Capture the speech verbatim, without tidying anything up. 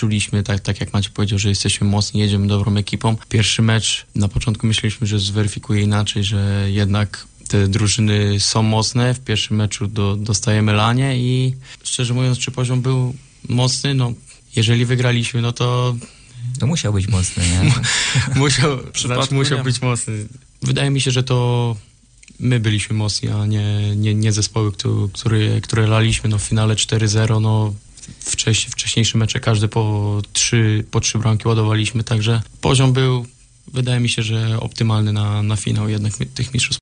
czuliśmy, tak, tak jak Maciek powiedział, że jesteśmy mocni, jedziemy dobrą ekipą. Pierwszy mecz, na początku myśleliśmy, że zweryfikuje inaczej, że jednak te drużyny są mocne. W pierwszym meczu do, dostajemy lanie i szczerze mówiąc, czy poziom był mocny? No, jeżeli wygraliśmy, no to... To musiał być mocny, nie? musiał musiał być mocny. Wydaje mi się, że to my byliśmy mocni, a nie, nie, nie zespoły, które, które laliśmy. No, w finale cztery zero, no wcześ, wcześniejsze mecze każdy po trzy, po trzy bramki ładowaliśmy, także poziom był, wydaje mi się, że optymalny na, na finał jednak tych mistrzostw.